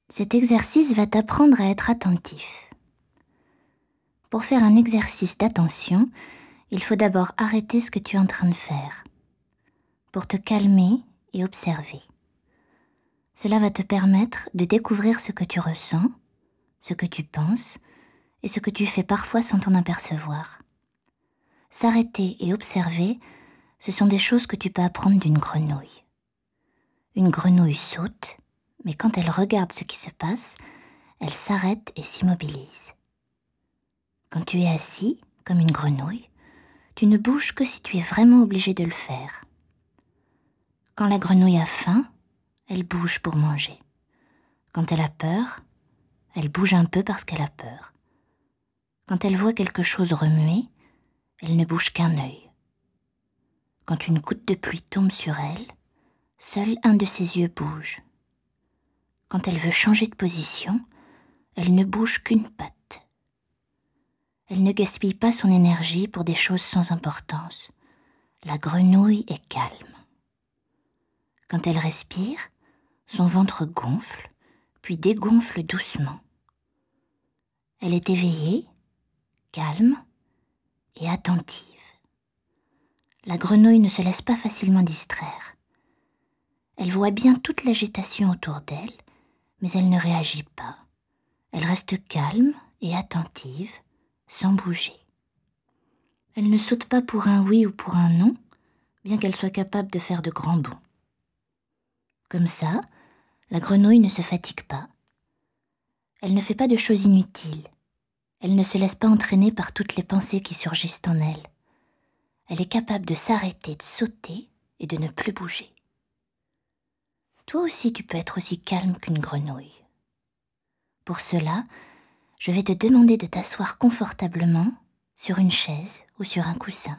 Cet exercice va t'apprendre à être attentif. Pour faire un exercice d'attention, il faut d'abord arrêter ce que tu es en train de faire, pour te calmer et observer. Cela va te permettre de découvrir ce que tu ressens, ce que tu penses et ce que tu fais parfois sans t'en apercevoir. S'arrêter et observer, ce sont des choses que tu peux apprendre d'une grenouille. Une grenouille saute, mais quand elle regarde ce qui se passe, elle s'arrête et s'immobilise. Quand tu es assis, comme une grenouille, tu ne bouges que si tu es vraiment obligé de le faire. Quand la grenouille a faim, elle bouge pour manger. Quand elle a peur, elle bouge un peu parce qu'elle a peur. Quand elle voit quelque chose remuer, elle ne bouge qu'un œil. Quand une goutte de pluie tombe sur elle, seul un de ses yeux bouge. Quand elle veut changer de position, elle ne bouge qu'une patte. Elle ne gaspille pas son énergie pour des choses sans importance. La grenouille est calme. Quand elle respire, son ventre gonfle, puis dégonfle doucement. Elle est éveillée, calme et attentive. La grenouille ne se laisse pas facilement distraire. Elle voit bien toute l'agitation autour d'elle, mais elle ne réagit pas. Elle reste calme et attentive, sans bouger. Elle ne saute pas pour un oui ou pour un non, bien qu'elle soit capable de faire de grands bonds. Comme ça, la grenouille ne se fatigue pas. Elle ne fait pas de choses inutiles. Elle ne se laisse pas entraîner par toutes les pensées qui surgissent en elle. Elle est capable de s'arrêter, de sauter et de ne plus bouger. Toi aussi, tu peux être aussi calme qu'une grenouille. Pour cela, je vais te demander de t'asseoir confortablement sur une chaise ou sur un coussin.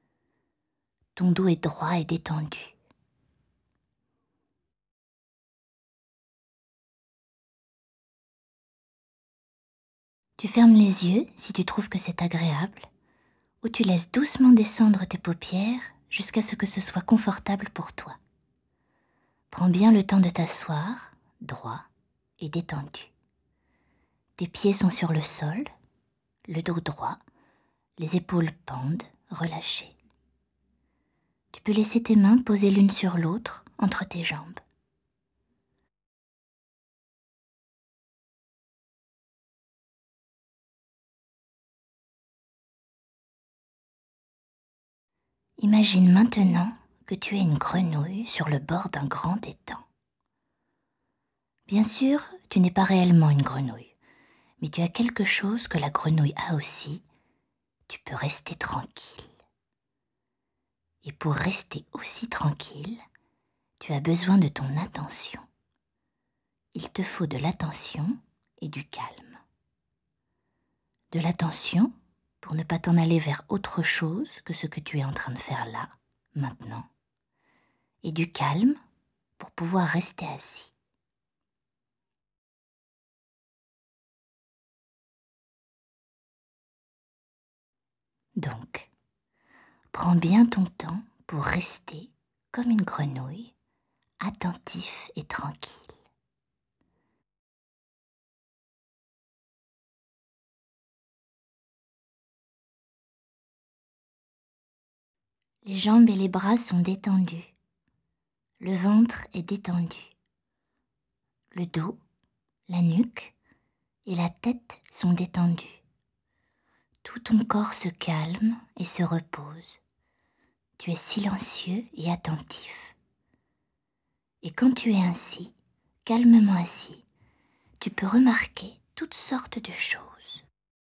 Ton dos est droit et détendu. Tu fermes les yeux si tu trouves que c'est agréable, ou tu laisses doucement descendre tes paupières jusqu'à ce que ce soit confortable pour toi. Prends bien le temps de t'asseoir, droit et détendu. Tes pieds sont sur le sol, le dos droit, les épaules pendent, relâchées. Tu peux laisser tes mains posées l'une sur l'autre entre tes jambes. Imagine maintenant que tu es une grenouille sur le bord d'un grand étang. Bien sûr, tu n'es pas réellement une grenouille, mais tu as quelque chose que la grenouille a aussi. Tu peux rester tranquille. Et pour rester aussi tranquille, tu as besoin de ton attention. Il te faut de l'attention et du calme. De l'attention pour ne pas t'en aller vers autre chose que ce que tu es en train de faire là, maintenant. Et du calme pour pouvoir rester assis. Donc, prends bien ton temps pour rester comme une grenouille, attentif et tranquille. Les jambes et les bras sont détendus. Le ventre est détendu. Le dos, la nuque et la tête sont détendus. Tout ton corps se calme et se repose. Tu es silencieux et attentif. Et quand tu es ainsi, calmement assis, tu peux remarquer toutes sortes de choses.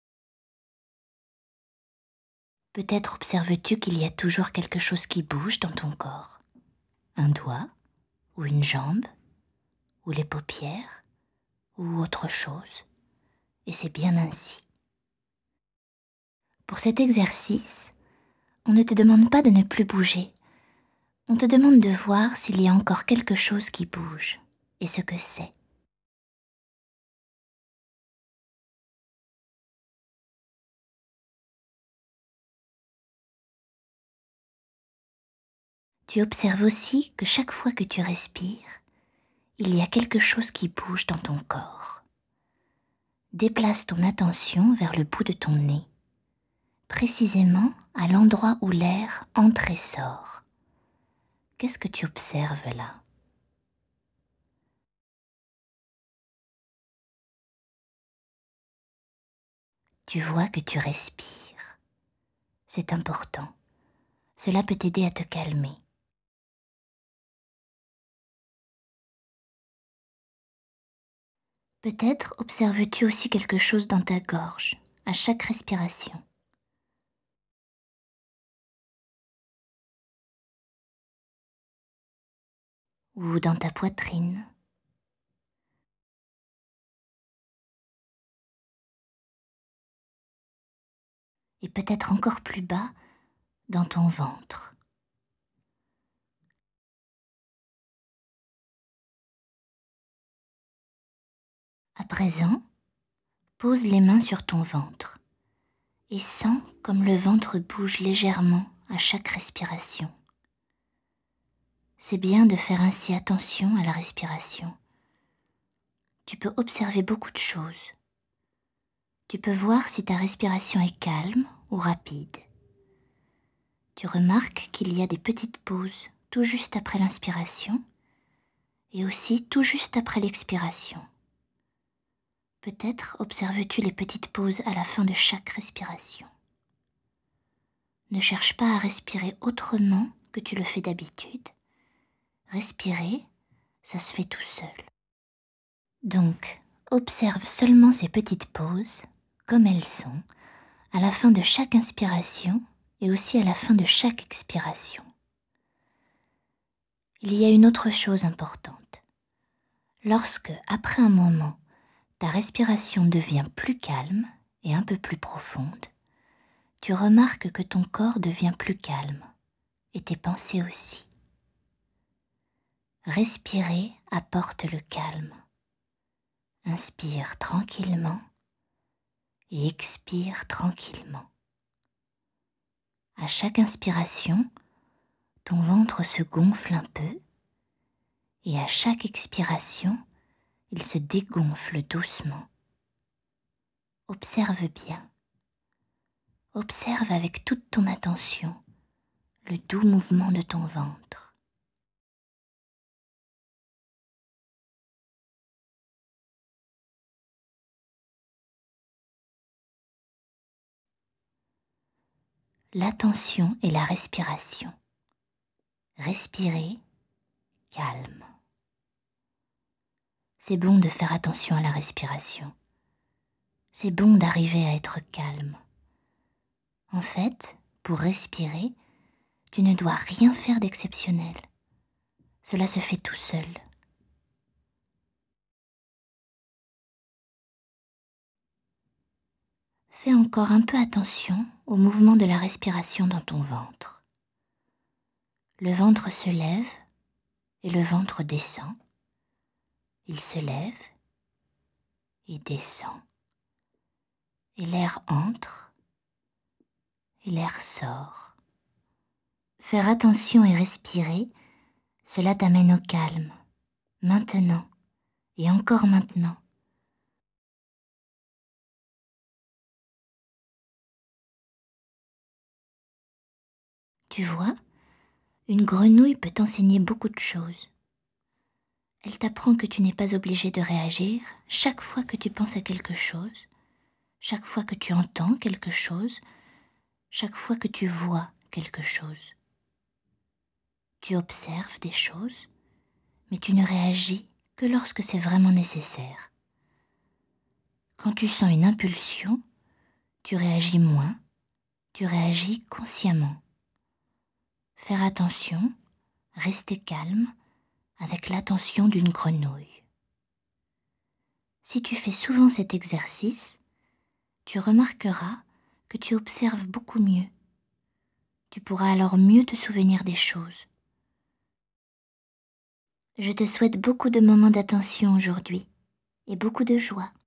Peut-être observes-tu qu'il y a toujours quelque chose qui bouge dans ton corps. Un doigt, ou une jambe, ou les paupières, ou autre chose. Et c'est bien ainsi. Pour cet exercice, on ne te demande pas de ne plus bouger. On te demande de voir s'il y a encore quelque chose qui bouge, et ce que c'est. Tu observes aussi que chaque fois que tu respires, il y a quelque chose qui bouge dans ton corps. Déplace ton attention vers le bout de ton nez, précisément à l'endroit où l'air entre et sort. Qu'est-ce que tu observes là ? Tu vois que tu respires. C'est important. Cela peut t'aider à te calmer. Peut-être observes-tu aussi quelque chose dans ta gorge, à chaque respiration. Ou dans ta poitrine. Et peut-être encore plus bas, dans ton ventre. À présent, pose les mains sur ton ventre et sens comme le ventre bouge légèrement à chaque respiration. C'est bien de faire ainsi attention à la respiration. Tu peux observer beaucoup de choses. Tu peux voir si ta respiration est calme ou rapide. Tu remarques qu'il y a des petites pauses tout juste après l'inspiration et aussi tout juste après l'expiration. Peut-être observes-tu les petites pauses à la fin de chaque respiration. Ne cherche pas à respirer autrement que tu le fais d'habitude. Respirer, ça se fait tout seul. Donc, observe seulement ces petites pauses, comme elles sont, à la fin de chaque inspiration et aussi à la fin de chaque expiration. Il y a une autre chose importante. Lorsque, après un moment, ta respiration devient plus calme et un peu plus profonde, tu remarques que ton corps devient plus calme et tes pensées aussi. Respirer apporte le calme. Inspire tranquillement et expire tranquillement. À chaque inspiration, ton ventre se gonfle un peu et à chaque expiration, il se dégonfle doucement. Observe bien. Observe avec toute ton attention le doux mouvement de ton ventre. L'attention et la respiration. Respirer, calme. C'est bon de faire attention à la respiration. C'est bon d'arriver à être calme. En fait, pour respirer, tu ne dois rien faire d'exceptionnel. Cela se fait tout seul. Fais encore un peu attention au mouvement de la respiration dans ton ventre. Le ventre se lève et le ventre descend. Il se lève et descend. Et l'air entre et l'air sort. Faire attention et respirer, cela t'amène au calme, maintenant et encore maintenant. Tu vois, une grenouille peut t'enseigner beaucoup de choses. Elle t'apprend que tu n'es pas obligé de réagir chaque fois que tu penses à quelque chose, chaque fois que tu entends quelque chose, chaque fois que tu vois quelque chose. Tu observes des choses, mais tu ne réagis que lorsque c'est vraiment nécessaire. Quand tu sens une impulsion, tu réagis moins, tu réagis consciemment. Faire attention, rester calme, avec l'attention d'une grenouille. Si tu fais souvent cet exercice, tu remarqueras que tu observes beaucoup mieux. Tu pourras alors mieux te souvenir des choses. Je te souhaite beaucoup de moments d'attention aujourd'hui et beaucoup de joie.